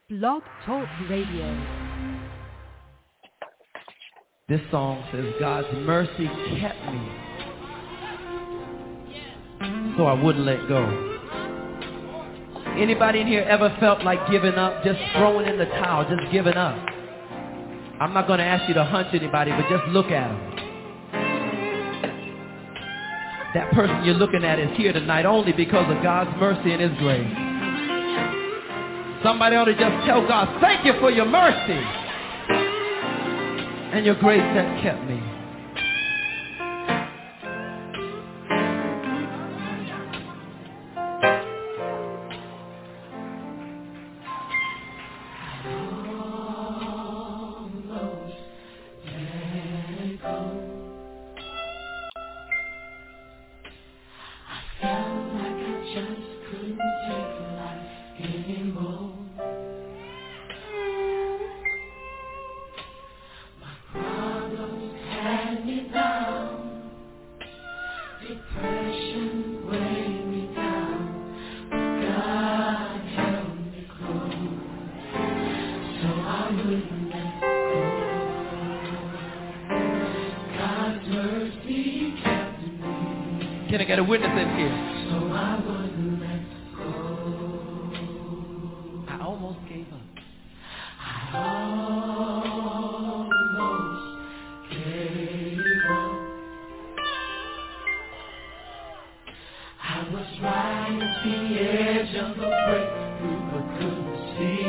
Blog Talk Radio. This song says, God's mercy kept me so I wouldn't let go. Anybody in here ever felt like giving up, just throwing in the towel, just giving up? I'm not going to ask you to hunch anybody, but just look at them. That person you're looking at is here tonight only because of God's mercy and His grace. Somebody ought to just tell God, thank you for your mercy and your grace that kept me. Can I get a witness in here? So I wouldn't let go. I almost gave up. I almost gave up. I was right at the edge of the breakthrough, but couldn't see.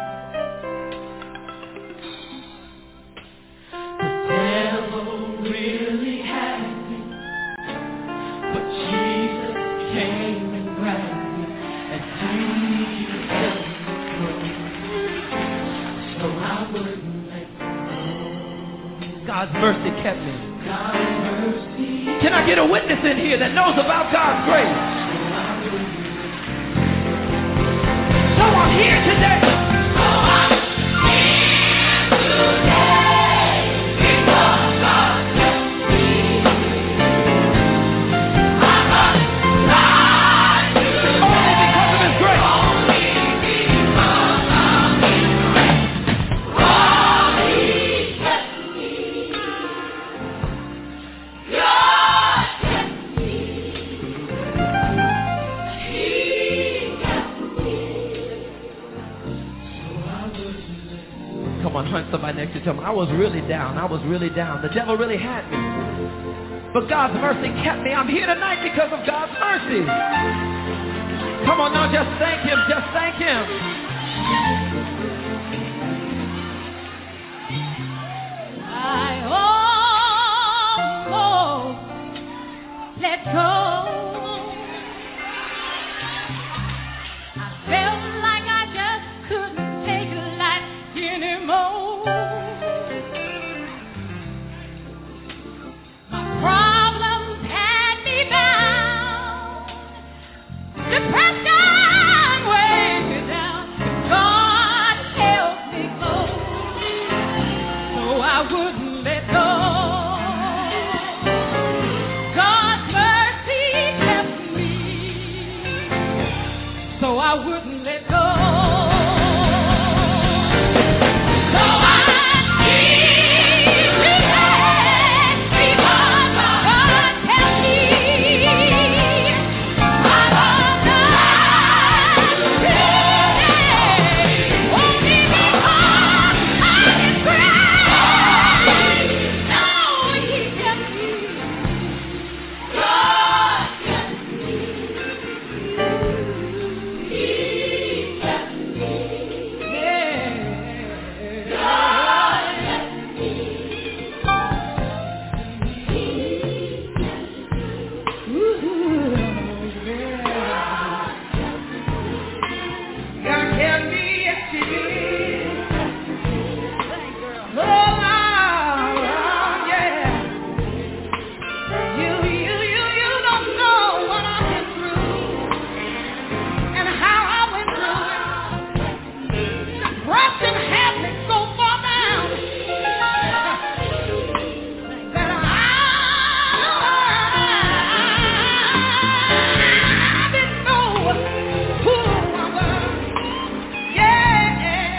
The devil really had me. But Jesus came and grabbed me, and He held me close, so I wouldn't let go. God's mercy kept me. God's mercy. Can I get a witness in here that knows about God's grace? So I'm here today. So I'm here today because God kept me. Come on, hunt somebody next to you. Tell them, I was really down. I was really down. The devil really had me. But God's mercy kept me. I'm here tonight because of God's mercy. Come on now, just thank Him. Just thank Him. I almost let go. I felt like I just couldn't take life anymore. My problems had me bound. Depression weighed me down. God held me close, so I wouldn't let go. God's mercy kept me, so I wouldn't let go. So I'm here today because God kept me. I'm alive today only because of His grace. No, He kept me. God kept me. He kept me. Yeah. God kept me. God kept me, yes, He did. Oh, yeah. You don't know what I've been through and how I went through it. Depression had me so far down that I didn't know who I was. Yeah.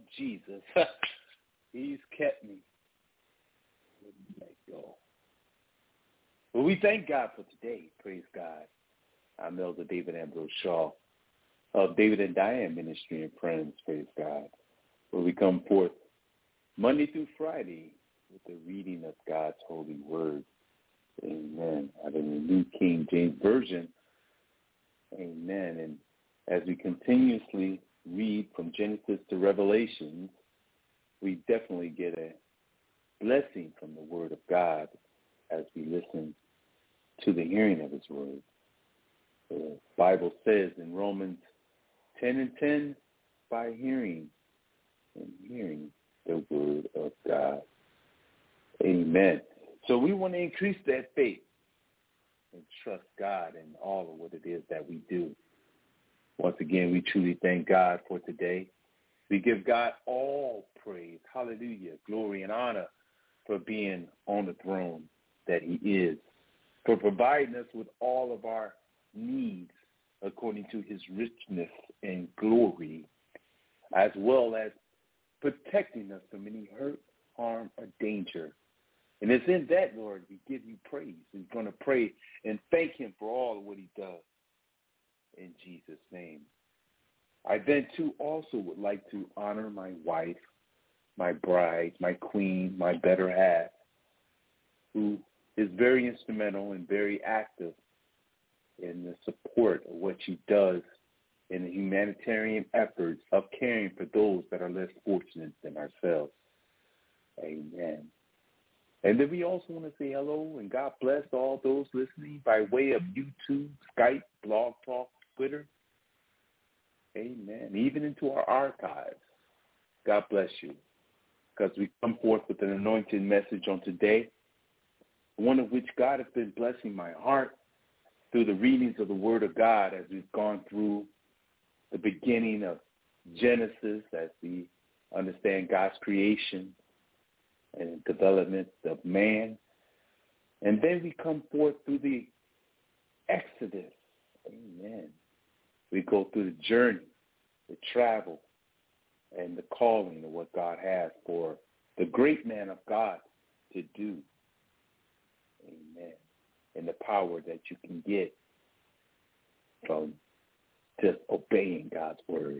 Jesus, he's kept me. Wouldn't let go. Well, we thank God for today. Praise God. I'm Elder David Ambrose Shaw of David and Diane Ministry and Friends. Praise God. Where we come forth Monday through Friday with the reading of God's holy word. Amen. Out of the New King James Version. Amen. And as we continuously read from Genesis to Revelation, we definitely get a blessing from the word of God as we listen to the hearing of his word. The Bible says in Romans 10:10, by hearing and hearing the word of God. Amen. So we want to increase that faith and trust God in all of what it is that we do. Once again, we truly thank God for today. We give God all praise, hallelujah, glory and honor for being on the throne that he is, for providing us with all of our needs according to his richness and glory, as well as protecting us from any hurt, harm, or danger. And it's in that, Lord, we give you praise. We're going to pray and thank him for all of what he does in Jesus' name. I then, too, also would like to honor my wife, my bride, my queen, my better half, who is very instrumental and very active in the support of what she does in the humanitarian efforts of caring for those that are less fortunate than ourselves. Amen. And then we also want to say hello and God bless all those listening by way of YouTube, Skype, Blog Talk, Twitter. Amen. Even into our archives. God bless you. Because we come forth with an anointed message on today, one of which God has been blessing my heart through the readings of the Word of God as we've gone through the beginning of Genesis as we understand God's creation and development of man. And then we come forth through the Exodus. Amen. We go through the journey, the travel, and the calling of what God has for the great man of God to do. Amen. And the power that you can get from just obeying God's word.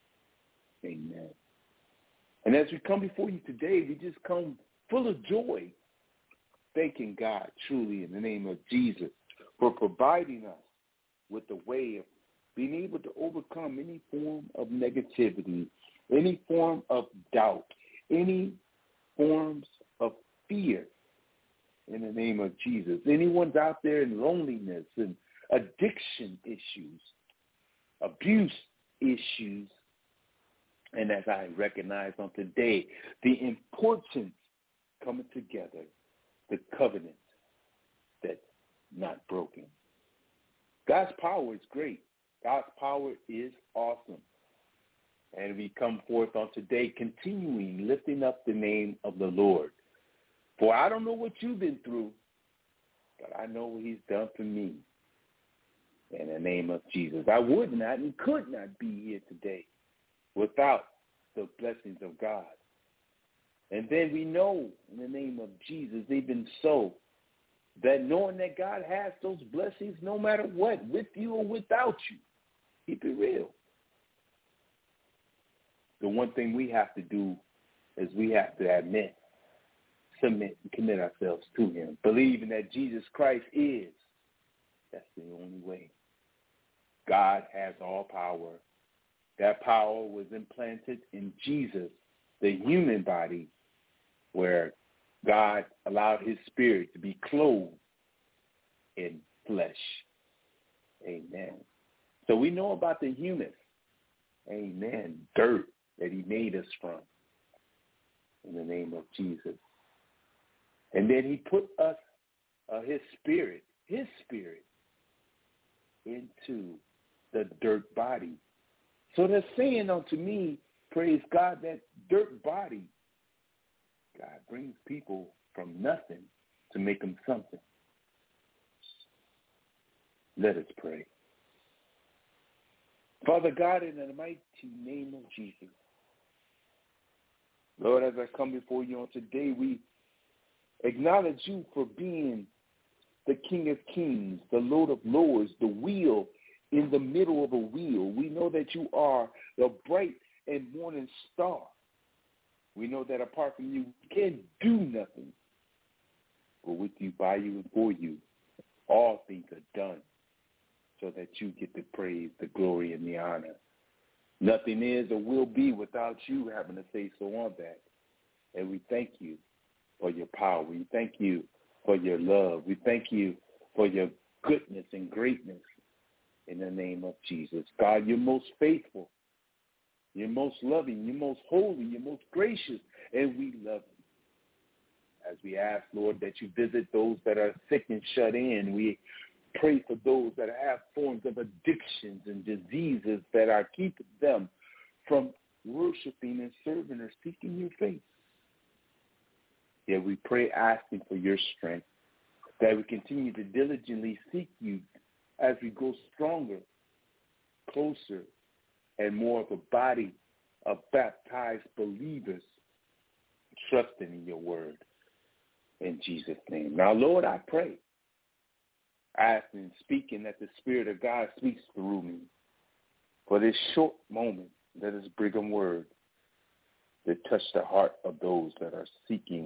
Amen. And as we come before you today, we just come full of joy, thanking God truly in the name of Jesus for providing us with the way of being able to overcome any form of negativity, any form of doubt, any forms of fear in the name of Jesus. Anyone's out there in loneliness and addiction issues, abuse issues, and as I recognize on today, the importance coming together, the covenant that's not broken. God's power is great. God's power is awesome. And we come forth on today continuing lifting up the name of the Lord. For I don't know what you've been through, but I know what he's done for me. In the name of Jesus. I would not and could not be here today without the blessings of God. And then we know in the name of Jesus, they've been so that knowing that God has those blessings no matter what, with you or without you. Keep it real. The one thing we have to do is we have to admit, submit, and commit ourselves to him, believing that Jesus Christ is. That's the only way. God has all power. That power was implanted in Jesus, the human body, where God allowed his spirit to be clothed in flesh. Amen. So we know about the humus. Amen. Dirt that he made us from. In the name of Jesus. And then he put us, his spirit, into the dirt body. So they're saying unto me, praise God, that dirt body, God brings people from nothing to make them something. Let us pray. Father God, in the mighty name of Jesus, Lord, as I come before you on today, we acknowledge you for being the King of Kings, the Lord of Lords, the wheel in the middle of a wheel. We know that you are the bright and morning star. We know that apart from you, we can do nothing. But with you, by you, and for you, all things are done so that you get the praise, the glory, and the honor. Nothing is or will be without you having to say so on that. And we thank you for your power. We thank you for your love. We thank you for your goodness and greatness in the name of Jesus. God, you're most faithful. You're most loving. You're most holy. You're most gracious. And we love you. As we ask, Lord, that you visit those that are sick and shut in. We pray for those that have forms of addictions and diseases that are keeping them from worshiping and serving or seeking your face. Yet we pray asking for your strength, that we continue to diligently seek you as we go stronger, closer, and more of a body of baptized believers trusting in your word. In Jesus' name. Now, Lord, I pray, asking and speaking that the Spirit of God speaks through me for this short moment that is Brigham word that touch the heart of those that are seeking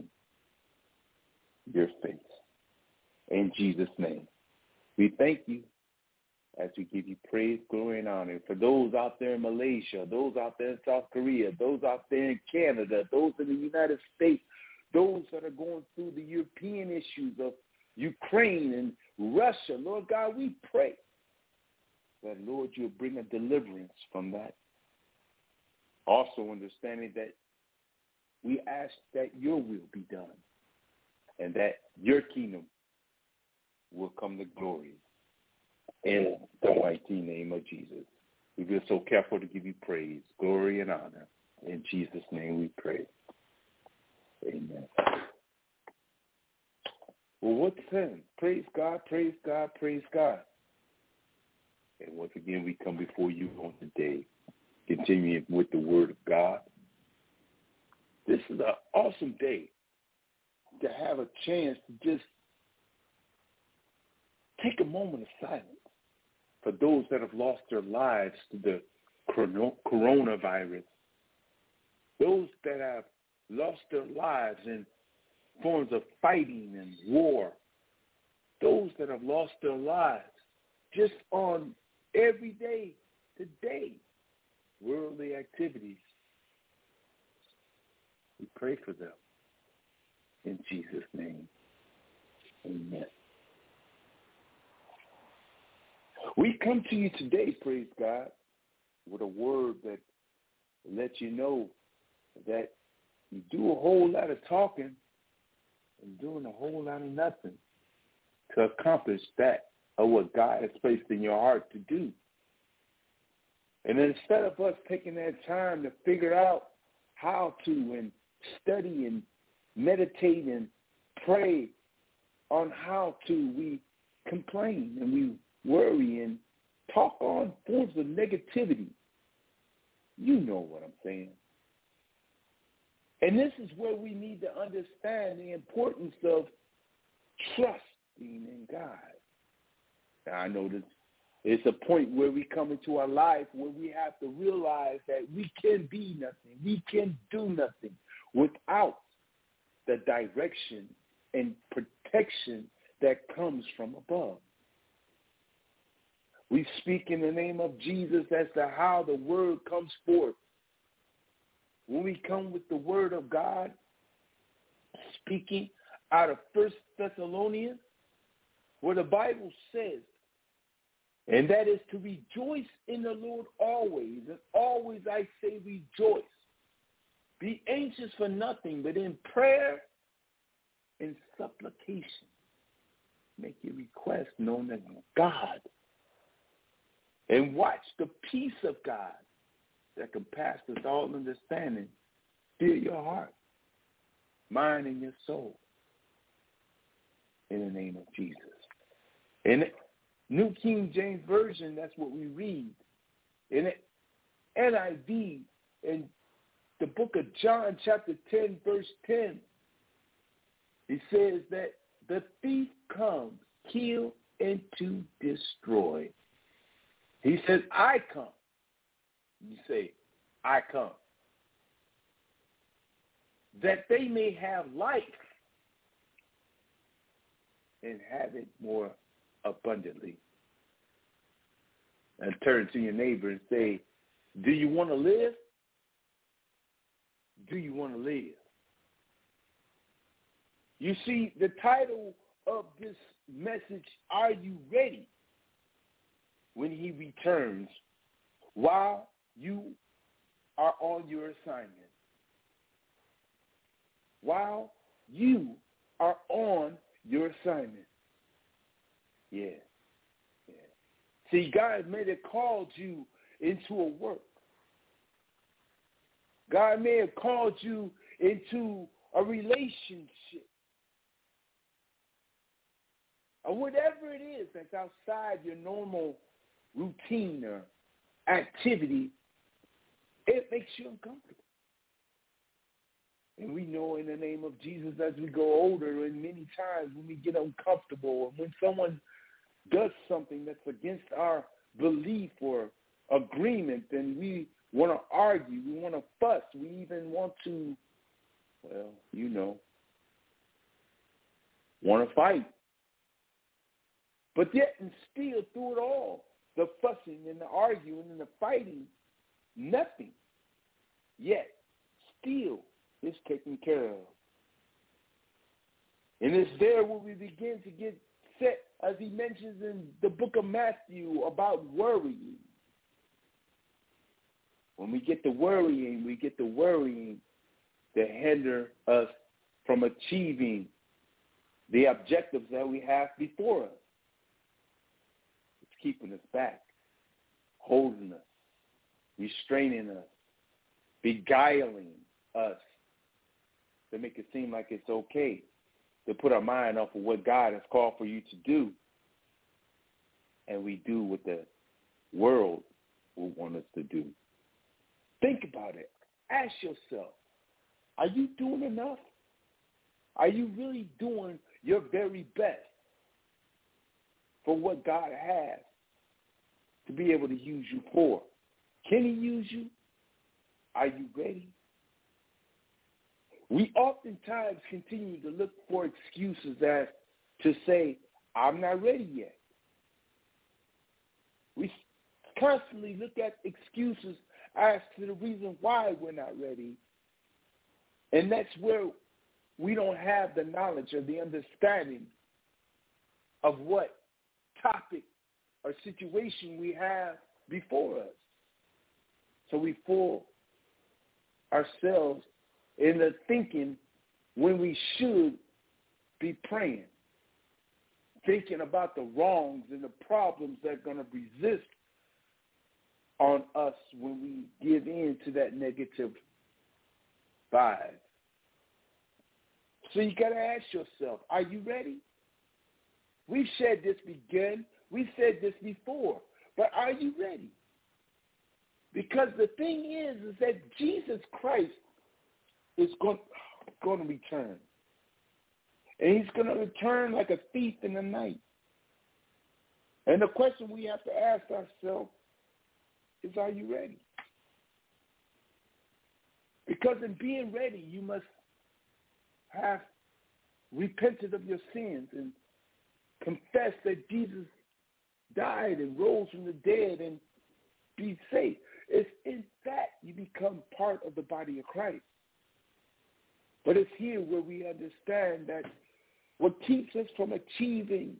your face. In Jesus' name, we thank you as we give you praise, glory, and honor. For those out there in Malaysia, those out there in South Korea, those out there in Canada, those in the United States, those that are going through the European issues of Ukraine and Russia, Lord God, we pray that, Lord, you'll bring a deliverance from that. Also understanding that we ask that your will be done and that your kingdom will come to glory in the mighty name of Jesus. We've been so careful to give you praise, glory, and honor. In Jesus' name we pray. Amen. Well, what's sin? Praise God, praise God, praise God. And once again, we come before you on today, continuing with the word of God. This is an awesome day to have a chance to just take a moment of silence for those that have lost their lives to the coronavirus, those that have lost their lives in forms of fighting and war, those that have lost their lives just on everyday, today, worldly activities. We pray for them in Jesus' name. Amen. We come to you today, praise God, with a word that lets you know that you do a whole lot of talking and doing a whole lot of nothing to accomplish that of what God has placed in your heart to do. And instead of us taking that time to figure out how to and study and meditate and pray on how to, we complain and we worry and talk on forms of negativity. You know what I'm saying. And this is where we need to understand the importance of trusting in God. Now, I know this it's a point where we come into our life where we have to realize that we can be nothing. We can do nothing without the direction and protection that comes from above. We speak in the name of Jesus as to how the word comes forth. When we come with the word of God, speaking out of 1 Thessalonians, where the Bible says, and that is to rejoice in the Lord always, and always I say rejoice. Be anxious for nothing, but in prayer and supplication, make your request known to God. And watch the peace of God that can pass all understanding fill your heart, mind, and your soul. In the name of Jesus. In New King James Version, that's what we read. In NIV and the book of John, chapter 10, verse 10, it says that the thief comes, kill, and to destroy. He says, I come. You say, I come. That they may have life and have it more abundantly. And turn to your neighbor and say, do you want to live? Do you want to live? You see, the title of this message, Are You Ready? When he returns while you are on your assignment. While you are on your assignment. Yeah. See, God may have called you into a work. God may have called you into a relationship. Or whatever it is that's outside your normal routine or activity, it makes you uncomfortable. And we know in the name of Jesus as we grow older, and many times when we get uncomfortable and when someone does something that's against our belief or agreement, then we want to argue, we want to fuss, we even want to, want to fight. But yet and still through it all, the fussing and the arguing and the fighting, nothing yet still is taken care of. And it's there where we begin to get set, as he mentions in the book of Matthew, about worrying. When we get to worrying to hinder us from achieving the objectives that we have before us. It's keeping us back, holding us, restraining us, beguiling us to make it seem like it's okay to put our mind off of what God has called for you to do, and we do what the world will want us to do. Think about it. Ask yourself, are you doing enough? Are you really doing your very best for what God has to be able to use you for? Can he use you? Are you ready? We oftentimes continue to look for excuses as to say, I'm not ready yet. We constantly look at excuses as to the reason why we're not ready. And that's where we don't have the knowledge or the understanding of what topic or situation we have before us. So we fool ourselves in the thinking when we should be praying, thinking about the wrongs and the problems that are going to resist on us when we give in to that negative vibe. So you got to ask yourself, are you ready? We've said this we've said this before, but are you ready? Because the thing is that Jesus Christ is going to return. And he's going to return like a thief in the night. And the question we have to ask ourselves is, are you ready? Because in being ready, you must have repented of your sins and confess that Jesus died and rose from the dead and be saved. It's in that you become part of the body of Christ. But it's here where we understand that what keeps us from achieving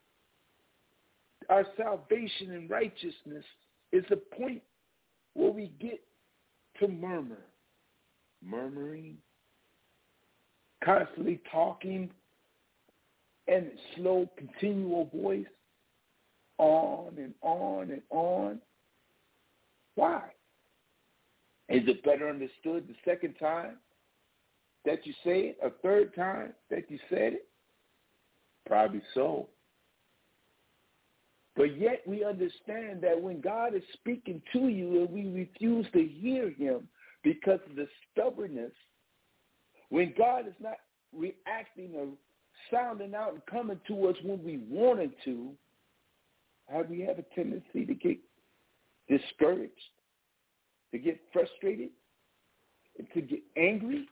our salvation and righteousness is the point where we get to murmuring, constantly talking, and slow, continual voice, on and on and on. Why? Is it better understood the second time that you say it, a third time that you said it? Probably so. But yet we understand that when God is speaking to you and we refuse to hear him because of the stubbornness. When God is not reacting or sounding out and coming to us when we want him to, how do we have a tendency to get discouraged, to get frustrated, and to get angry?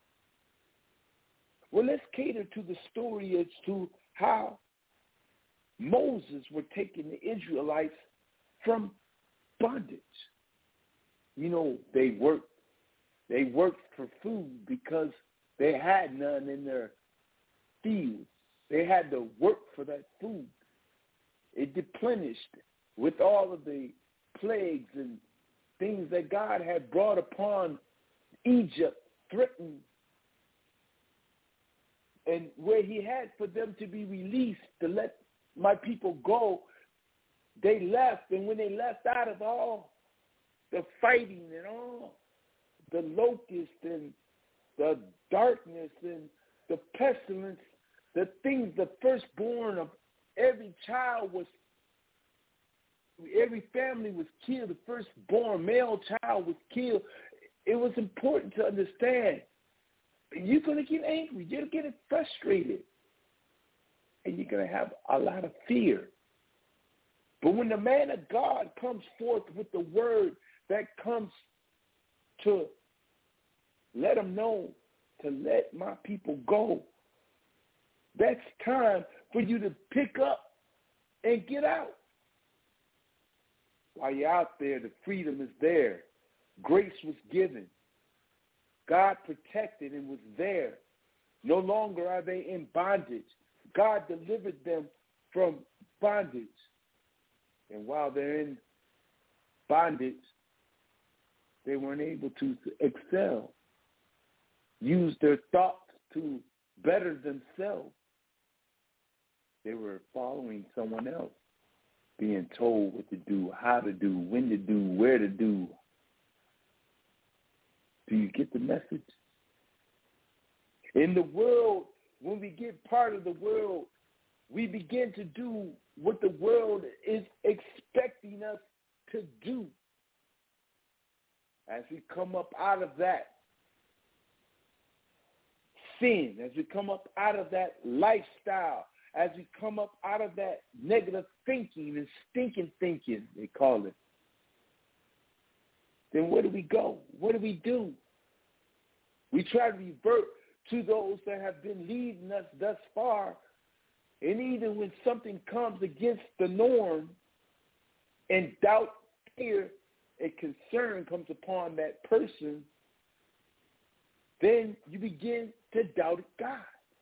Well, let's cater to the story as to how Moses were taking the Israelites from bondage. You know, they worked for food because they had none in their fields. They had to work for that food. It deplenished with all of the plagues and things that God had brought upon Egypt, threatened, and where he had for them to be released to let my people go, they left. And when they left, out of all the fighting and all the locusts and the darkness and the pestilence, the things, the firstborn of every child was, every family was killed. The firstborn male child was killed. It was important to understand. You're going to get angry. You're going to get frustrated. And you're going to have a lot of fear. But when the man of God comes forth with the word that comes to let them know to let my people go, that's time for you to pick up and get out. While you're out there, the freedom is there. Grace was given. God protected and was there. No longer are they in bondage. God delivered them from bondage. And while they're in bondage, they weren't able to excel, use their thoughts to better themselves. They were following someone else, being told what to do, how to do, when to do, where to do. Do you get the message? In the world, when we get part of the world, we begin to do what the world is expecting us to do. As we come up out of that sin, as we come up out of that lifestyle, as we come up out of that negative thinking and stinking thinking, they call it, then where do we go? What do we do? We try to revert to those that have been leading us thus far. And even when something comes against the norm and doubt, fear, and concern comes upon that person, then you begin to doubt God.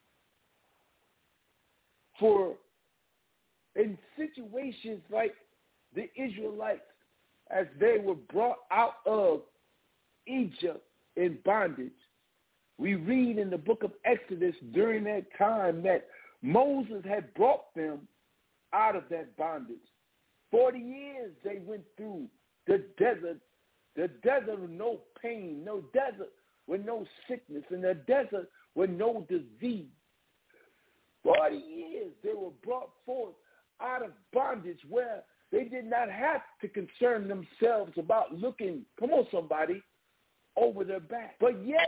For in situations like the Israelites, as they were brought out of Egypt in bondage, we read in the book of Exodus during that time that Moses had brought them out of that bondage. 40 years they went through the desert with no pain, no desert with no sickness, and the desert with no disease. 40 years they were brought forth out of bondage where they did not have to concern themselves about looking, come on somebody, over their back. But yet,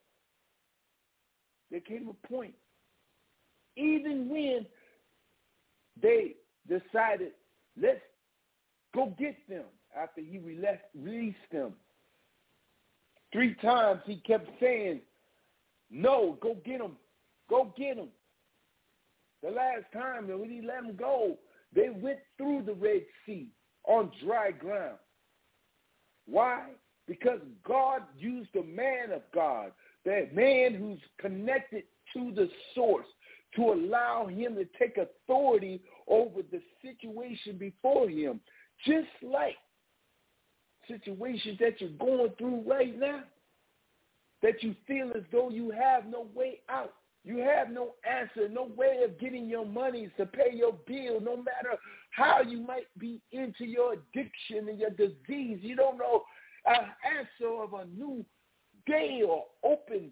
there came a point, even when they decided, let's go get them, after he released them. 3 times he kept saying, no, go get them, go get them. The last time when he let them go, they went through the Red Sea on dry ground. Why? Because God used a man of God, that man who's connected to the source, to allow him to take authority over the situation before him. Just like situations that you're going through right now, that you feel as though you have no way out. You have no answer, no way of getting your money to pay your bill, no matter how you might be into your addiction and your disease. You don't know an answer of a new day or open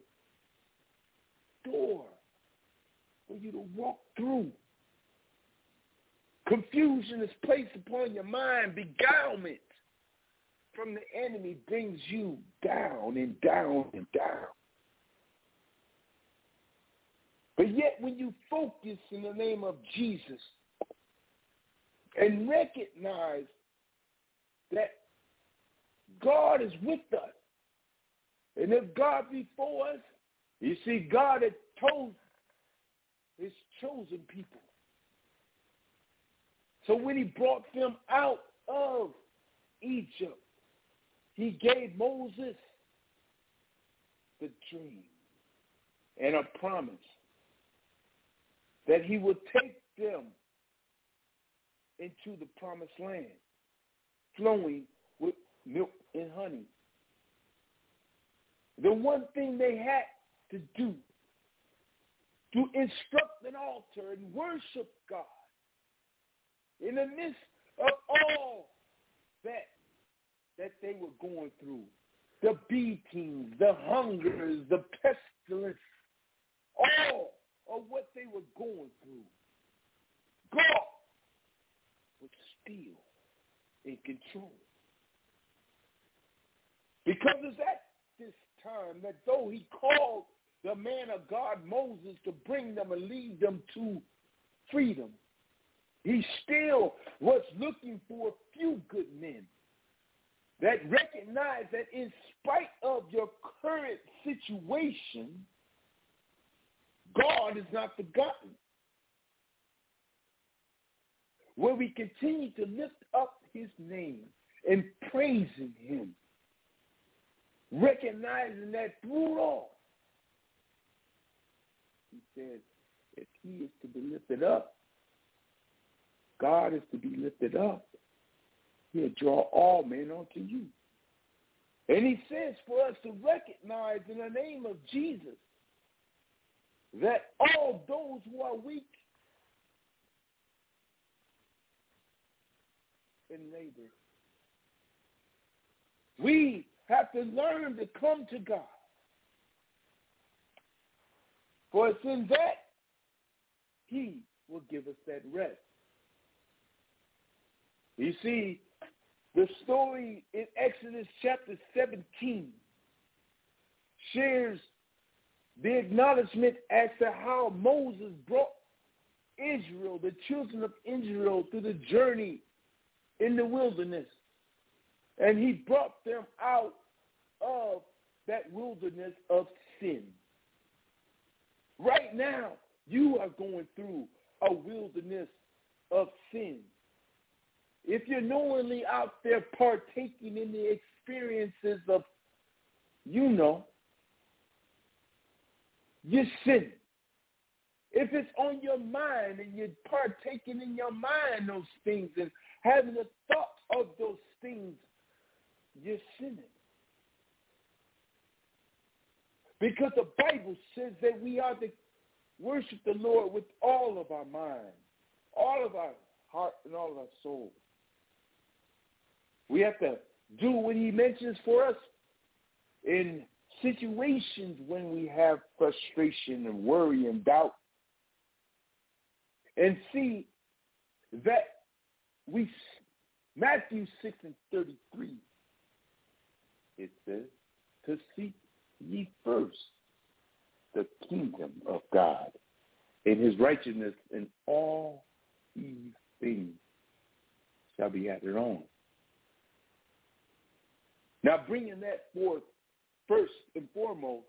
door for you to walk through. Confusion is placed upon your mind, beguilement. from the enemy brings you down and down and down. But yet when you focus in the name of Jesus and recognize that God is with us, and if God be for us, you see, God had told his chosen people. So when he brought them out of Egypt, he gave Moses the dream and a promise that he would take them into the promised land, flowing with milk and honey. The one thing they had to do to instruct an altar and worship God in the midst of all that they were going through, the beatings, the hungers, the pestilence, all of what they were going through, God was still in control. Because it's at this time that though he called the man of God, Moses, to bring them and lead them to freedom, he still was looking for a few good men that recognize that in spite of your current situation, God is not forgotten. Where we continue to lift up his name and praising him, recognizing that through it all, he says, if he is to be lifted up, God is to be lifted up, he'll draw all men unto you. And he says for us to recognize in the name of Jesus that all those who are weak in labor, we have to learn to come to God. For it's in that he will give us that rest. You see, the story in Exodus chapter 17 shares the acknowledgement as to how Moses brought Israel, the children of Israel, through the journey in the wilderness. And he brought them out of that wilderness of sin. Right now, you are going through a wilderness of sin. If you're knowingly out there partaking in the experiences of, you're sinning. If it's on your mind and you're partaking in your mind those things and having the thoughts of those things, you're sinning. Because the Bible says that we are to worship the Lord with all of our mind, all of our heart, and all of our soul. We have to do what he mentions for us in situations when we have frustration and worry and doubt. And see that Matthew 6:33, it says, to seek ye first the kingdom of God and his righteousness, and all these things shall be added on. Now, bringing that forth first and foremost,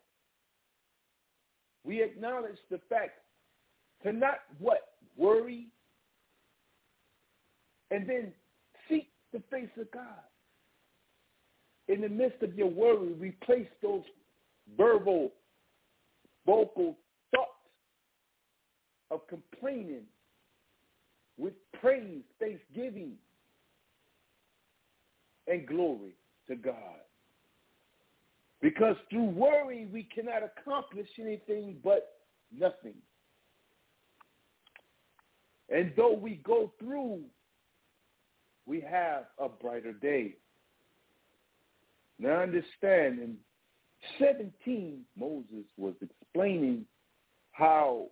we acknowledge the fact to not worry, and then seek the face of God. In the midst of your worry, replace those vocal thoughts of complaining with praise, thanksgiving, and glory to God. Because through worry, we cannot accomplish anything but nothing. And though we go through, we have a brighter day. Now understand, in 17, Moses was explaining how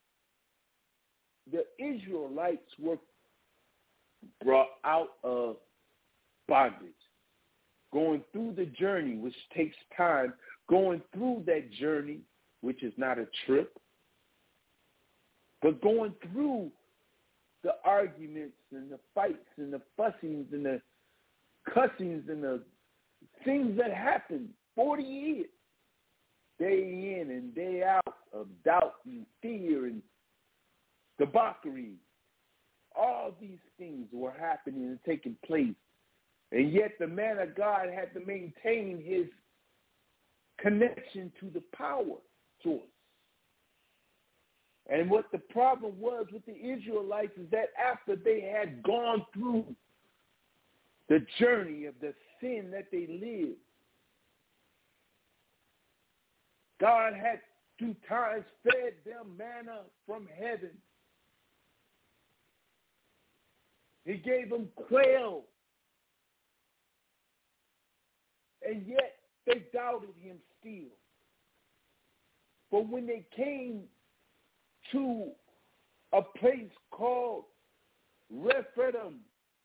the Israelites were brought out of bondage, going through the journey, which takes time, going through that journey, which is not a trip, but going through the arguments and the fights and the fussings and the cussings and the things that happen 40 years, day in and day out, of doubt and fear and debauchery. All these things were happening and taking place. And yet the man of God had to maintain his connection to the power source. And what the problem was with the Israelites is that after they had gone through the journey of the sin that they lived, God had 2 times fed them manna from heaven. He gave them quail. And yet they doubted him still. But when they came to a place called Rephidim,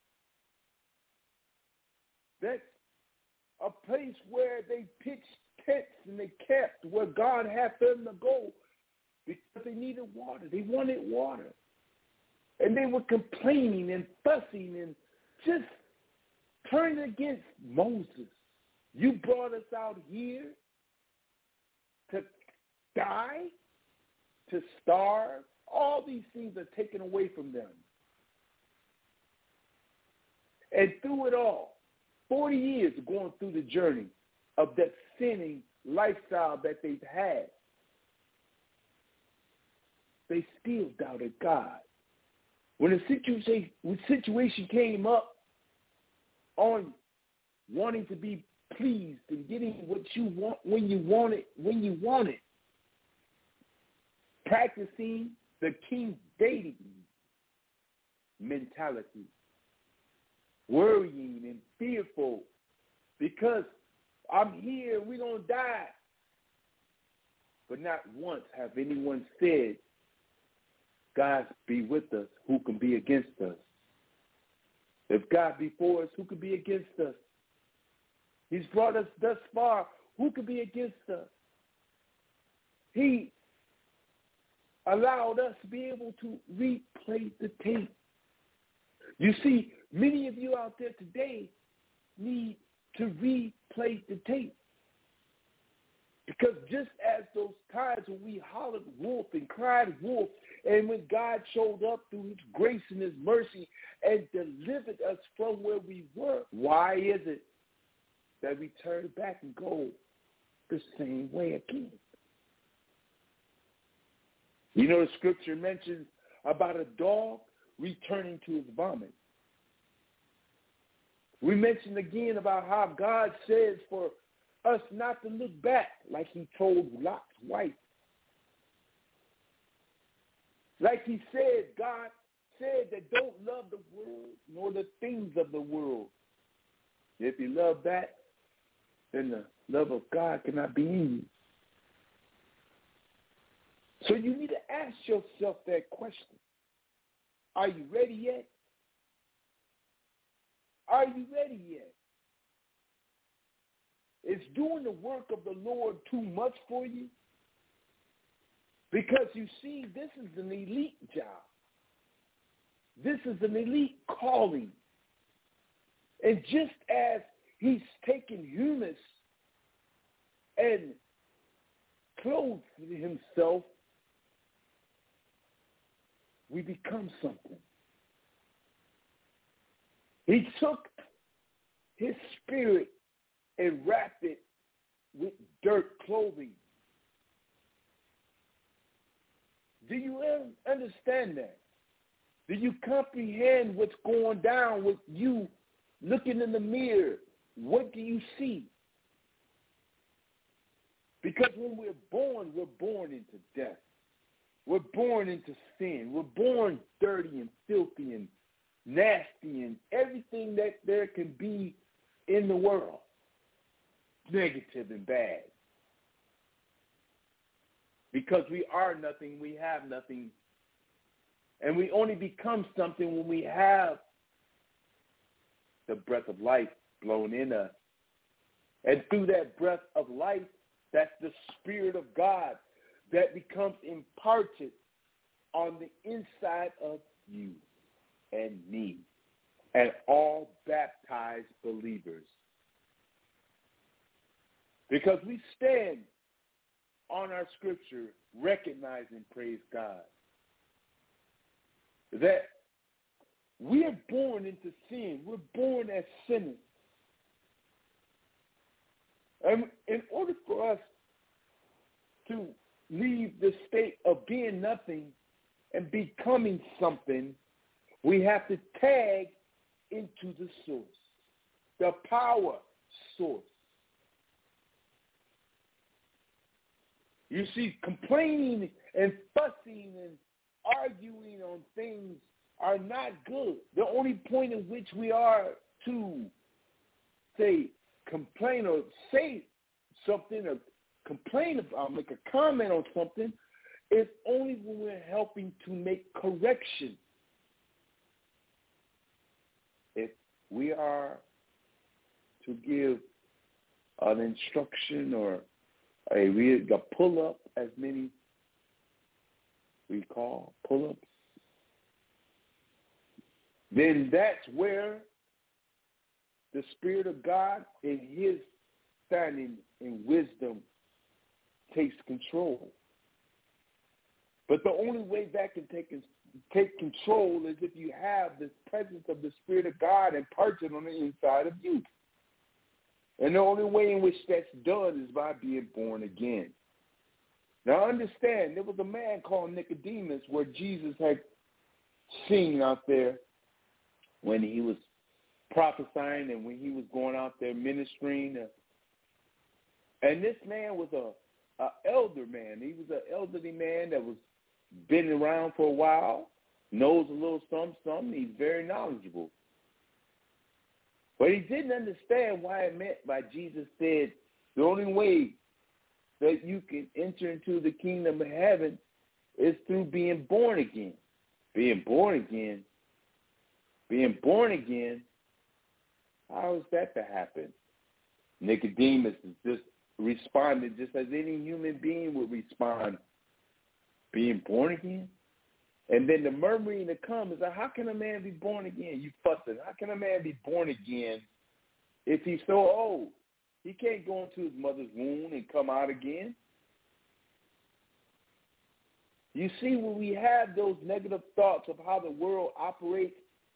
that's a place where they pitched tents and they camped, where God had them to go because they needed water. They wanted water. And they were complaining and fussing and just turning against Moses. You brought us out here to die, to starve. All these things are taken away from them. And through it all, 40 years going through the journey of that sinning lifestyle that they've had, they still doubted God. When a situation came up on wanting to be pleased and getting what you want when you want it, practicing the King David mentality, worrying and fearful because I'm here, we're going to die. But not once have anyone said, God be with us, who can be against us? If God be for us, who can be against us? He's brought us thus far, who can be against us? He allowed us to be able to replay the tape. You see, many of you out there today need to replay the tape. Because just as those times when we hollered wolf and cried wolf, and when God showed up through his grace and his mercy and delivered us from where we were, why is it that we turn back and go the same way again? You know, the scripture mentions about a dog returning to his vomit. We mentioned again about how God says for us not to look back, like he told Lot's wife. Like he said, God said that don't love the world nor the things of the world. If you love that, then the love of God cannot be in you. So you need to ask yourself that question. Are you ready yet? Are you ready yet? Is doing the work of the Lord too much for you? Because you see, this is an elite job. This is an elite calling. And just as he's taken humus and clothed himself, we become something. He took his spirit and wrapped it with dirt clothing. Do you understand that? Do you comprehend what's going down with you looking in the mirror? What do you see? Because when we're born into death. We're born into sin. We're born dirty and filthy and nasty and everything that there can be in the world, negative and bad. Because we are nothing, we have nothing. And we only become something when we have the breath of life blown in us And through that breath of life, that's the Spirit of God that becomes imparted on the inside of you and me and all baptized believers. Because we stand on our scripture recognizing, praise God, that we are born into sin. We're born as sinners. And in order for us to leave the state of being nothing and becoming something, we have to tag into the source, the power source. You see, complaining and fussing and arguing on things are not good. The only point in which we are to, say, complain or say something or complain about, make a comment on something, is only when we're helping to make correction. If we are to give an instruction or a pull-up, as many we call pull-ups, then that's where the Spirit of God in his standing in wisdom takes control. But the only way that can take control is if you have the presence of the Spirit of God imparted on the inside of you. And the only way in which that's done is by being born again. Now understand, there was a man called Nicodemus where Jesus had seen out there when he was prophesying and when he was going out there ministering. And this man was an elder man. He was an elderly man that was been around for a while, knows a little something. He's very knowledgeable. But he didn't understand why it meant by Jesus said the only way that you can enter into the kingdom of heaven is through being born again. Being born again? How is that to happen? Nicodemus is just responding just as any human being would respond. Being born again? And then the murmuring that comes is like, how can a man be born again? You fussing. How can a man be born again if he's so old? He can't go into his mother's womb and come out again. You see, when we have those negative thoughts of how the world operates,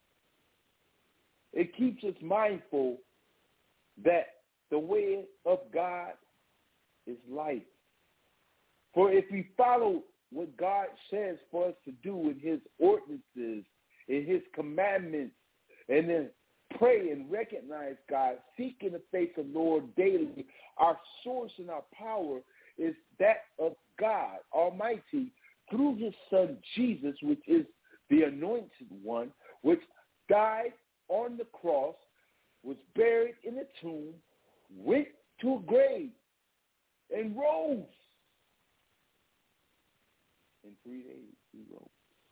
it keeps us mindful that the way of God is life. For if we follow what God says for us to do in his ordinances, in his commandments, and then pray and recognize God, seek in the face of the Lord daily, our source and our power is that of God Almighty through his Son Jesus, which is the anointed one, which died on the cross, was buried in a tomb, went to a grave, and rose. In 3 days, he rose.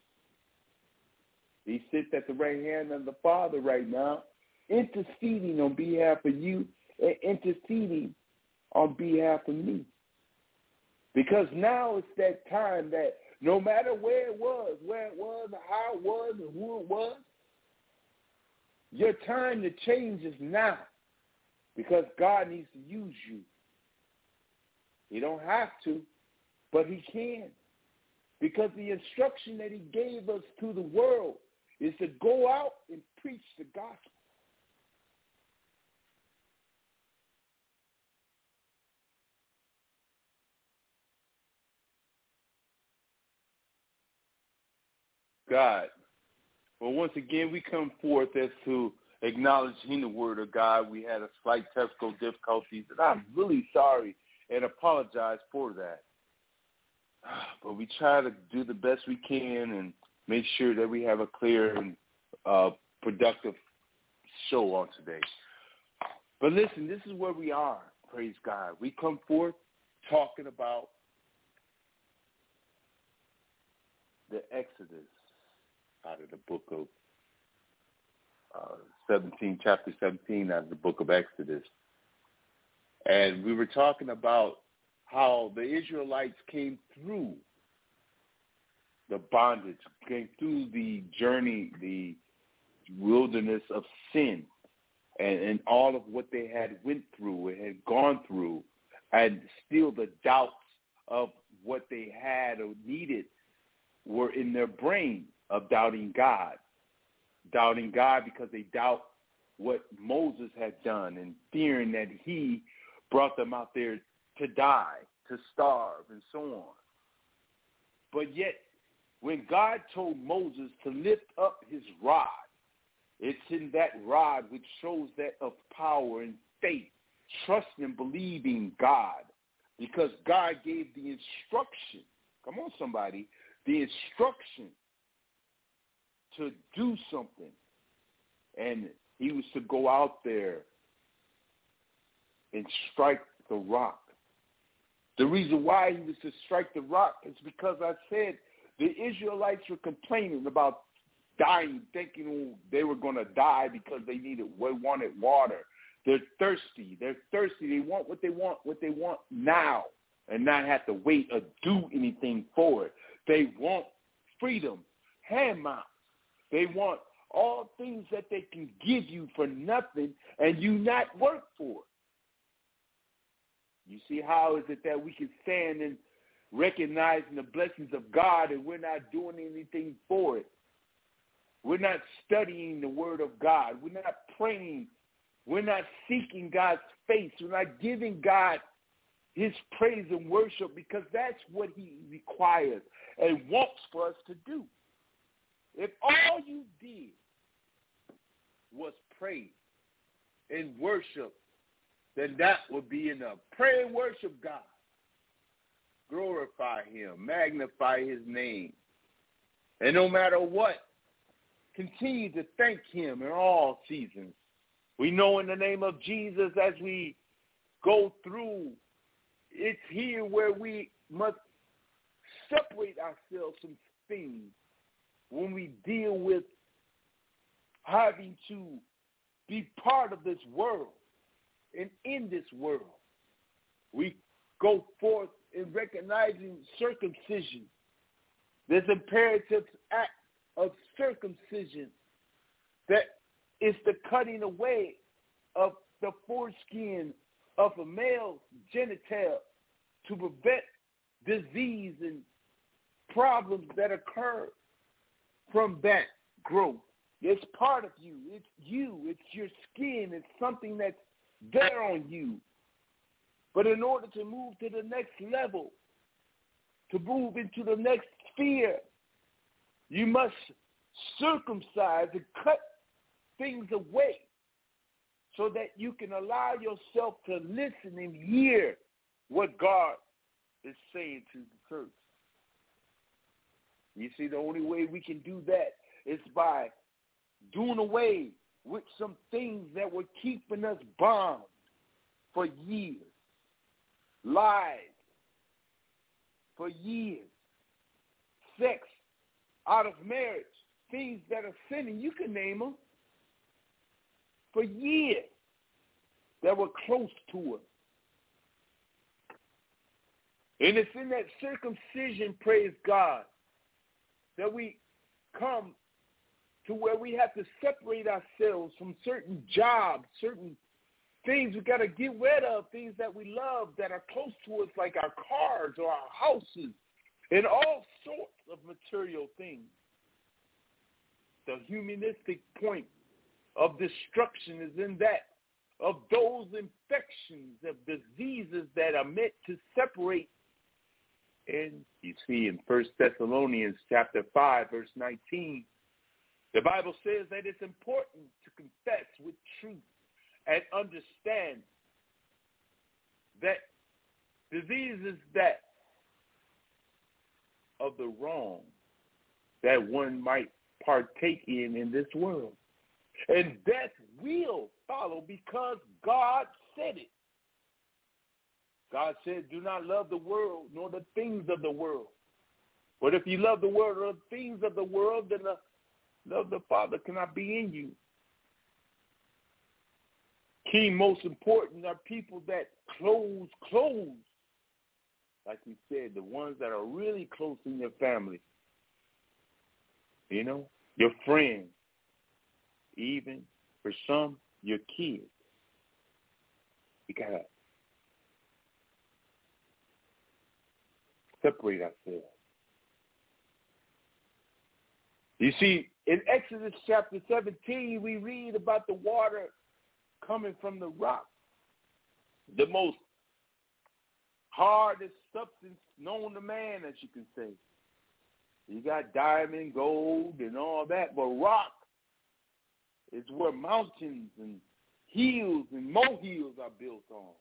He sits at the right hand of the Father right now, interceding on behalf of you and interceding on behalf of me. Because now it's that time that no matter where it was, how it was, and who it was, your time to change is now. Because God needs to use you. He don't have to, but he can. Because the instruction that he gave us to the world is to go out and preach the gospel. God. Well, once again, we come forth as to acknowledging the word of God. We had a slight technical difficulties, and I'm really sorry and apologize for that. But we try to do the best we can and make sure that we have a clear and productive show on today. But listen, this is where we are, praise God. We come forth talking about the Exodus out of the book of 17, chapter 17 out of the book of Exodus. And we were talking about how the Israelites came through the bondage, came through the journey, the wilderness of sin, and all of what they had went through and had gone through, and still the doubts of what they had or needed were in their brain of doubting God because they doubt what Moses had done and fearing that he brought them out there to die, to starve, and so on. But yet, when God told Moses to lift up his rod, it's in that rod which shows that of power and faith, trusting and believing God, because God gave the instruction, come on somebody, the instruction to do something. And he was to go out there and strike the rock. The reason why he was to strike the rock is because I said the Israelites were complaining about dying, thinking they were going to die because they wanted water. They're thirsty. They want what they want now, and not have to wait or do anything for it. They want freedom, hand mounts. They want all things that they can give you for nothing and you not work for it. You see, how is it that we can stand and recognizing the blessings of God and we're not doing anything for it? We're not studying the word of God. We're not praying. We're not seeking God's face. We're not giving God his praise and worship, because that's what he requires and wants for us to do. If all you did was pray and worship, then that would be enough. Pray and worship God. Glorify him. Magnify his name. And no matter what, continue to thank him in all seasons. We know in the name of Jesus, as we go through, it's here where we must separate ourselves from things when we deal with having to be part of this world. And in this world, we go forth in recognizing circumcision. This imperative act of circumcision that is the cutting away of the foreskin of a male genital to prevent disease and problems that occur from that growth. It's part of you. It's you. It's your skin. It's something that's there on you. But in order to move to the next level, to move into the next sphere, you must circumcise and cut things away so that you can allow yourself to listen and hear what God is saying to the church. You see, the only way we can do that is by doing away with some things that were keeping us bound for years. Lies for years. Sex out of marriage. Things that are sinning, you can name them, for years that were close to us. And it's in that circumcision, praise God, that we come to where we have to separate ourselves from certain jobs, certain things we got to get rid of, things that we love that are close to us, like our cars or our houses, and all sorts of material things. The humanistic point of destruction is in that, of those infections, of diseases that are meant to separate. And you see in 1 Thessalonians chapter 5, verse 19, the Bible says that it's important to confess with truth and understand that diseases that of the wrong that one might partake in this world. And death will follow because God said it. God said, do not love the world nor the things of the world. But if you love the world or the things of the world, then the love of the Father cannot be in you. Key, most important, are people that close. Like we said, the ones that are really close in your family. You know, your friends, even for some, your kids. You got to separate ourselves. You see, in Exodus chapter 17, we read about the water coming from the rock, the most hardest substance known to man, as you can say. You got diamond, gold, and all that, but rock is where mountains and hills and molehills are built on,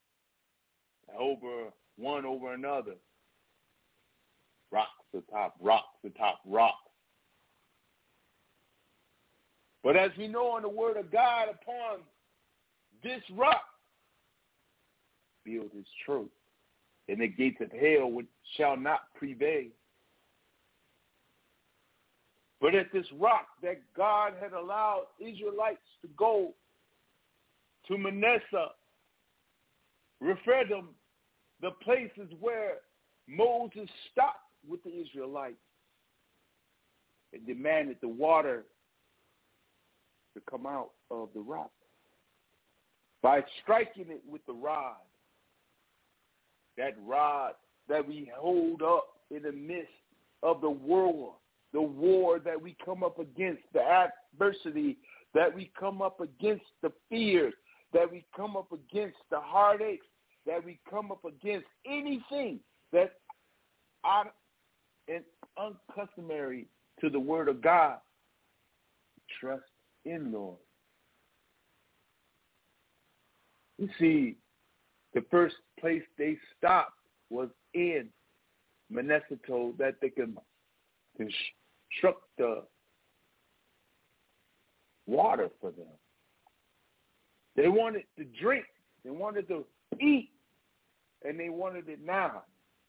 one over another. Rocks atop rocks. But as we know in the word of God, upon this rock build his church, and the gates of hell shall not prevail. But at this rock that God had allowed Israelites to go to Manasseh, Rephidim, the places where Moses stopped with the Israelites and demanded the water to come out of the rock by striking it with the rod. That rod that we hold up in the midst of the war that we come up against, the adversity that we come up against, the fears that we come up against, the heartaches that we come up against, anything that's out and uncustomary to the word of God. Trust in Lord. You see, the first place they stopped was in Manasseh, that they can construct the water for them. They wanted to drink, they wanted to eat, and they wanted it now.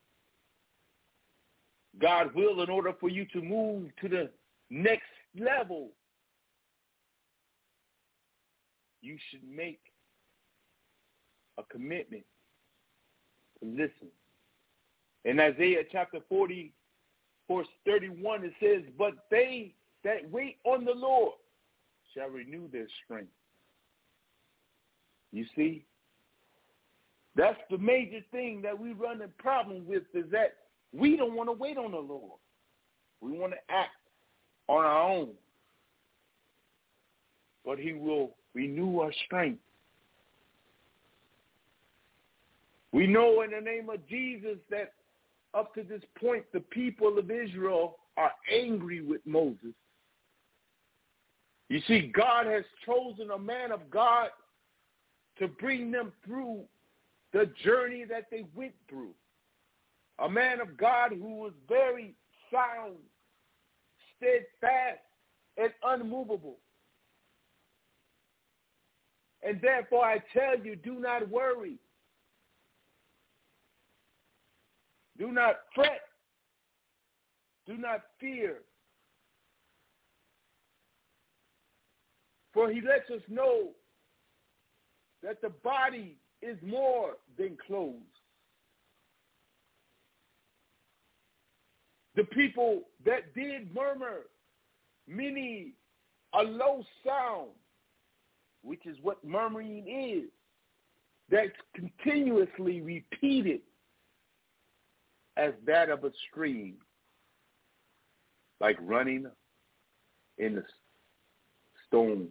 God will, in order for you to move to the next level, you should make a commitment to listen. In Isaiah chapter 40, verse 31, it says, "But they that wait on the Lord shall renew their strength." You see? That's the major thing that we run a problem with, is that we don't want to wait on the Lord. We want to act on our own. But he will renew our strength. We know in the name of Jesus that up to this point, the people of Israel are angry with Moses. You see, God has chosen a man of God to bring them through the journey that they went through. A man of God who was very sound, steadfast, and unmovable. And therefore I tell you, do not worry. Do not fret. Do not fear. For he lets us know that the body is more than clothes. The people that did murmur, many a low sound, which is what murmuring is, that's continuously repeated as that of a stream, like running in the stone.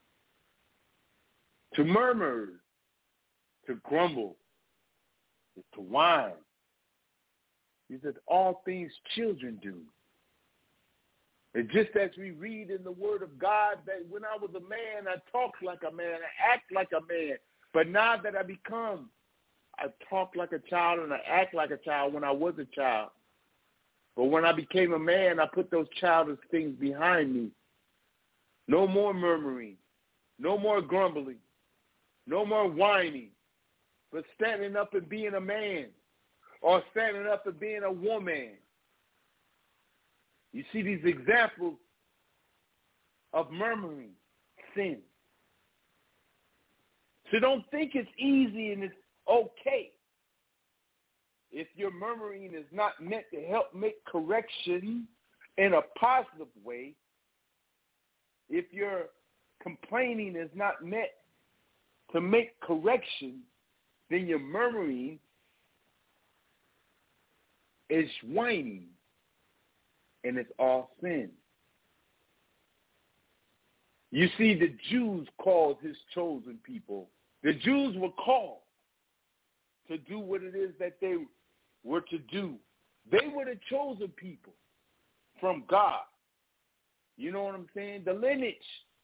To murmur, to grumble, is to whine. He said, all things children do. And just as we read in the Word of God that when I was a man, I talked like a man, I act like a man. But now that I talk like a child and I act like a child when I was a child. But when I became a man, I put those childish things behind me. No more murmuring, no more grumbling, no more whining, but standing up and being a man or standing up and being a woman. You see these examples of murmuring, sin. So don't think it's easy and it's okay. If your murmuring is not meant to help make correction in a positive way, if your complaining is not meant to make correction, then your murmuring is whining, and it's all sin. You see, the Jews called his chosen people. The Jews were called to do what it is that they were to do. They were the chosen people from God. You know what I'm saying? The lineage.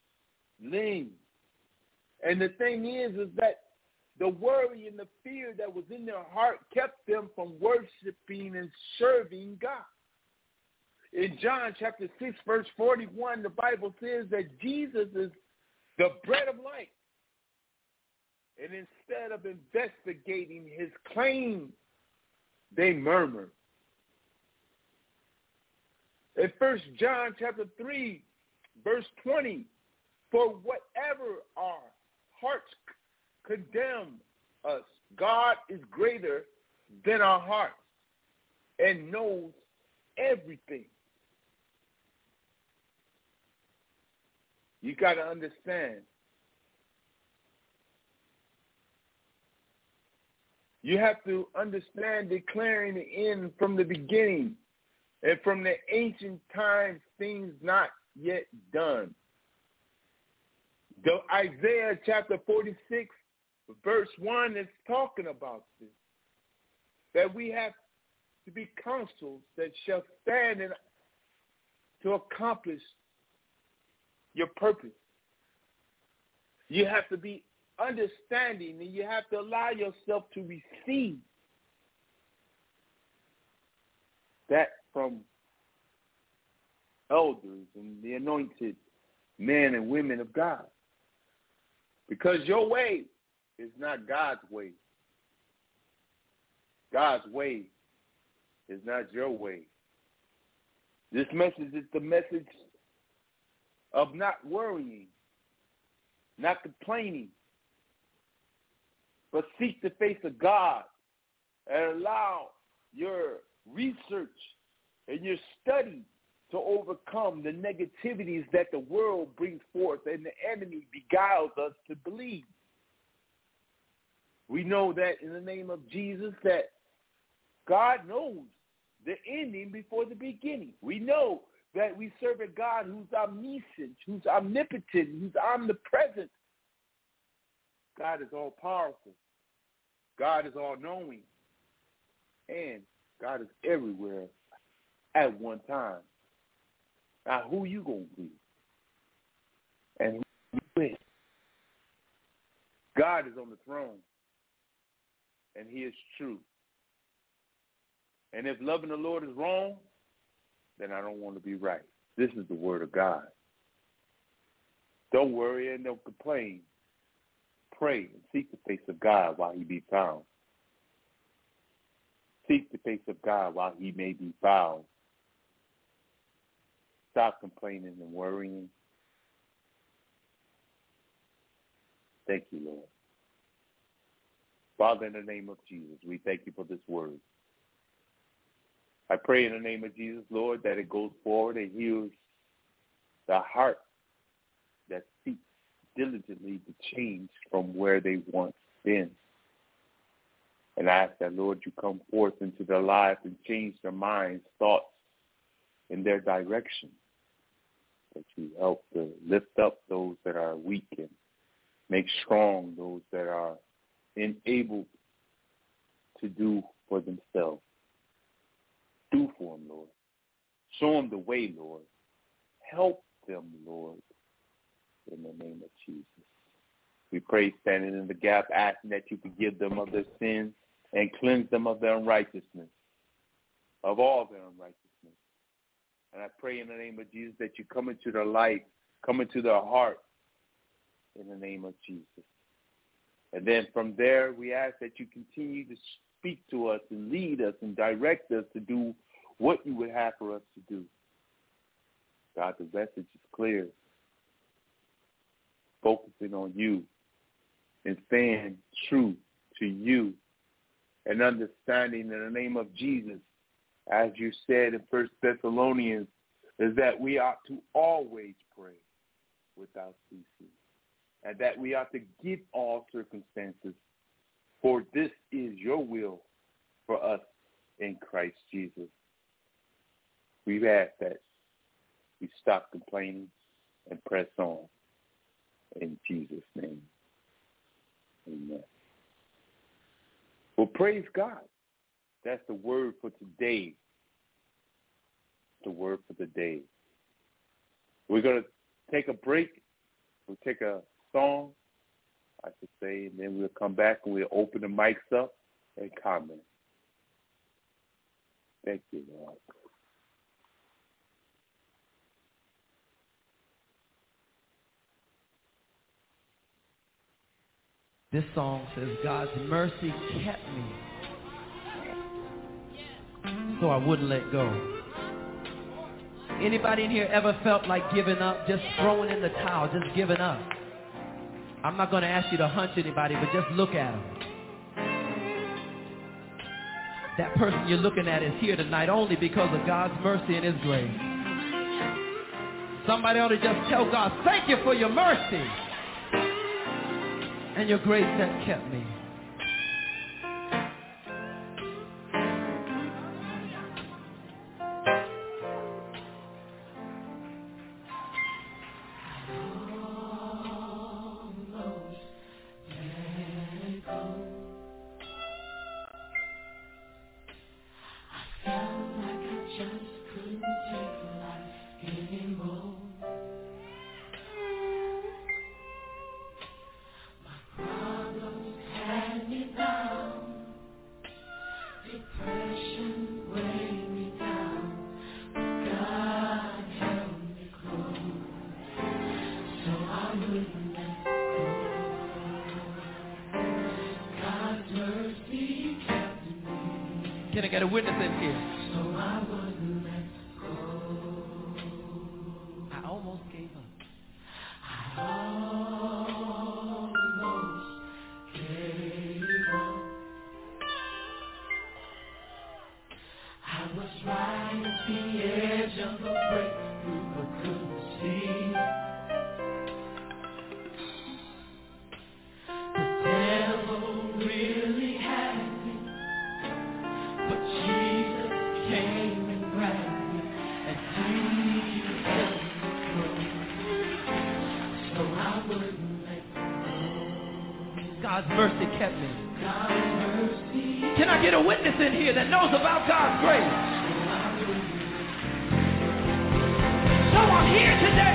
And the thing is that the worry and the fear that was in their heart kept them from worshiping and serving God. In John chapter 6, verse 41, the Bible says that Jesus is the bread of life. And instead of investigating his claim, they murmured. In 1 John chapter 3, verse 20, for whatever our hearts condemn us, God is greater than our hearts and knows everything. You got to understand. You have to understand declaring the end from the beginning and from the ancient times, things not yet done. The Isaiah chapter 46, verse 1 is talking about this, that we have to be counsels that shall stand to accomplish your purpose. You have to be understanding, and you have to allow yourself to receive that from elders and the anointed men and women of God. Because your way is not God's way. God's way is not your way. This message is the message of not worrying, not complaining, but seek the face of God and allow your research and your study to overcome the negativities that the world brings forth and the enemy beguiles us to believe. We know that in the name of Jesus that God knows the ending before the beginning. We know that we serve a God who's omniscient, who's omnipotent, who's omnipresent. God is all-powerful. God is all-knowing. And God is everywhere at one time. Now, who you going to be? And who you with? God is on the throne. And he is true. And if loving the Lord is wrong, then I don't want to be right. This is the word of God. Don't worry and don't complain. Pray and seek the face of God while he be found. Seek the face of God while he may be found. Stop complaining and worrying. Thank you, Lord. Father, in the name of Jesus, we thank you for this word. I pray in the name of Jesus, Lord, that it goes forward and heals the heart that seeks diligently to change from where they once been. And I ask that, Lord, you come forth into their lives and change their minds, thoughts, in their direction. That you help to lift up those that are weak and make strong those that are enabled to do for themselves. Do for them, Lord. Show them the way, Lord. Help them, Lord, in the name of Jesus. We pray, standing in the gap, asking that you forgive them of their sins and cleanse them of their unrighteousness, of all their unrighteousness. And I pray in the name of Jesus that you come into their life, come into their heart, in the name of Jesus. And then from there, we ask that you continue to speak to us and lead us and direct us to do what you would have for us to do. God, the message is clear. Focusing on you and staying true to you and understanding in the name of Jesus, as you said in 1 Thessalonians, is that we ought to always pray without ceasing, and that we ought to give all circumstances, for this is your will for us in Christ Jesus. We've asked that we stop complaining and press on in Jesus' name. Amen. Well, praise God. That's the word for today. The word for the day. We're going to take a break. We'll take a song, I should say, and then we'll come back and we'll open the mics up and comment. Thank you, Lord. This song says, God's mercy kept me so I wouldn't let go. Anybody in here ever felt like giving up, just throwing in the towel, just giving up? I'm not going to ask you to hunch anybody, but just look at them. That person you're looking at is here tonight only because of God's mercy and his grace. Somebody ought to just tell God, thank you for your mercy and your grace that kept me. Can I get a witness in here? So I wouldn't let go. I almost gave up. I almost gave up. I was right at the edge of a breakthrough, but couldn't see. The devil really had me. But Jesus came and grabbed me and threw me down the cross. So I wouldn't let go. God's mercy kept me. God's mercy. Can I get a witness in here that knows about God's grace? So I'm here today.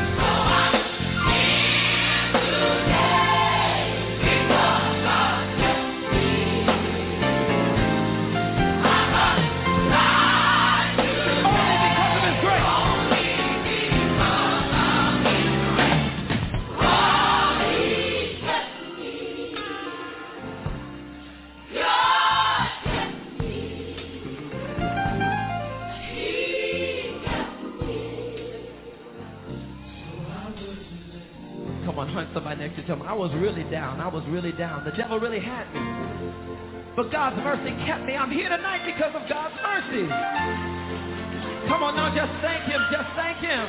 Somebody next to you, tell me, I was really down. I was really down. The devil really had me. But God's mercy kept me. I'm here tonight because of God's mercy. Come on now, just thank him. Just thank him.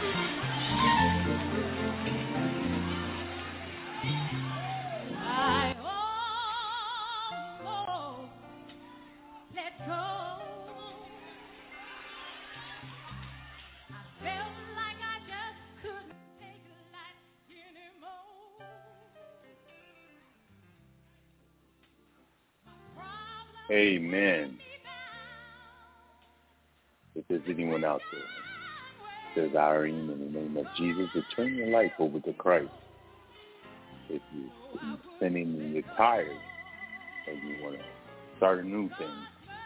I almost let go. I felt like I just couldn't take life anymore. Amen. If there's anyone out there, says Irene, in the name of Jesus, to turn your life over to Christ. If you're sinning and you're tired and you want to start a new thing,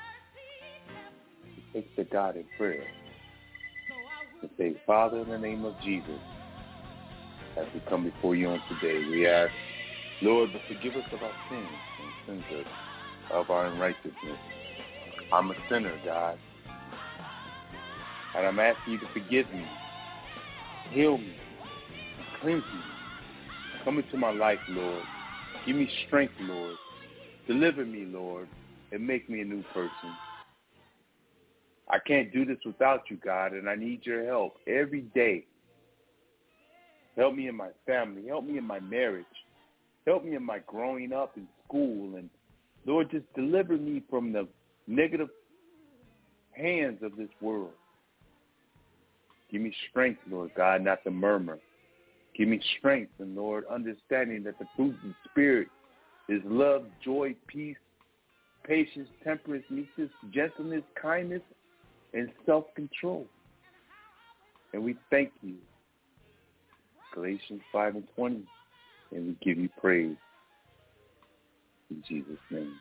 take to God in prayer and say, Father, in the name of Jesus, as we come before you on today, we ask, Lord, to forgive us of our sins and sins of our unrighteousness. I'm a sinner, God, and I'm asking you to forgive me, heal me, cleanse me. Come into my life, Lord, Give me strength, Lord. Deliver me, Lord, and make me a new person. I can't do this without you, God, and I need your help every day. Help me in my family. Help me in my marriage. Help me in my growing up in school. And, Lord, just deliver me from the negative hands of this world. Give me strength, Lord God, not to murmur. Give me strength, and, Lord, understanding that the fruit of the Spirit is love, joy, peace, patience, temperance, meekness, gentleness, kindness, and self-control. And we thank you. Galatians 5:20, and we give you praise. In Jesus' name.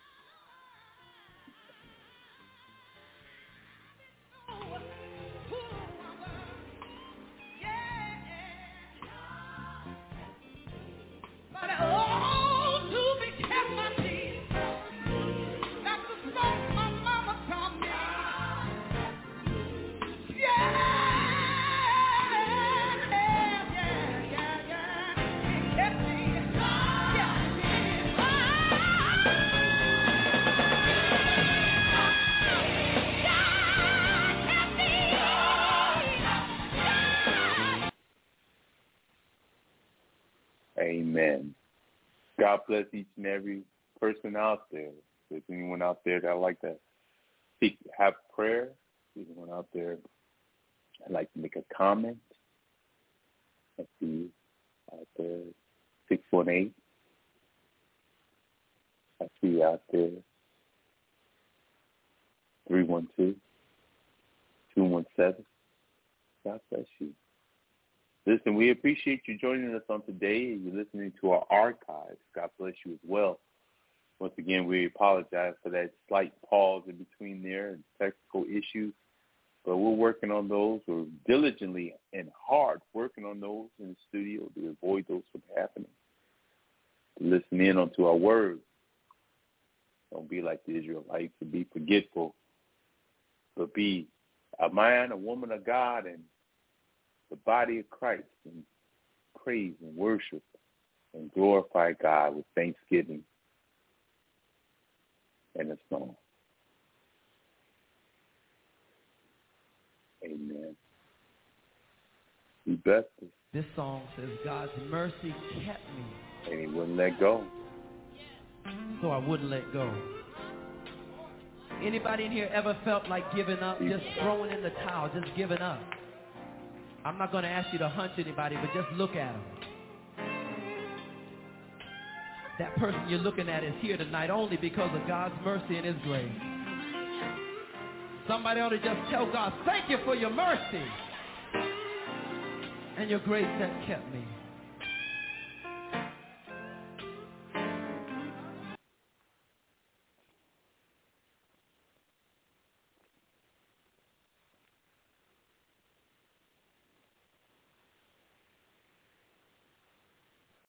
Amen. God bless each and every person out there. If there's anyone out there that would like to have prayer, anyone out there I'd like to make a comment, I see you out there, 618. I see you out there, 312-217. God bless you. Listen, we appreciate you joining us on today. You're listening to our archives. God bless you as well. Once again, we apologize for that slight pause in between there and technical issues. But we're working on those. We're diligently and hard working on those in the studio to avoid those from happening. To listen in onto our words. Don't be like the Israelites to be forgetful, but be a man, a woman of God, and the body of Christ, and praise and worship and glorify God with thanksgiving and a song. Amen. He blessed us. This song says, God's mercy kept me. And he wouldn't let go. So I wouldn't let go. Anybody in here ever felt like giving up, just throwing in the towel, just giving up? I'm not going to ask you to hunch anybody, but just look at them. That person you're looking at is here tonight only because of God's mercy and his grace. Somebody ought to just tell God, thank you for your mercy and your grace that kept me.